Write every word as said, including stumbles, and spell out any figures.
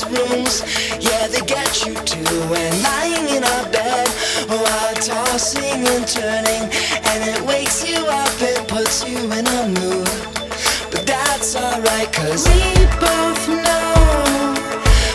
nice rooms. Yeah, they get you too. And lying in our bed while tossing and turning, and it wakes you up, it puts you in a mood. But that's alright, cause we both know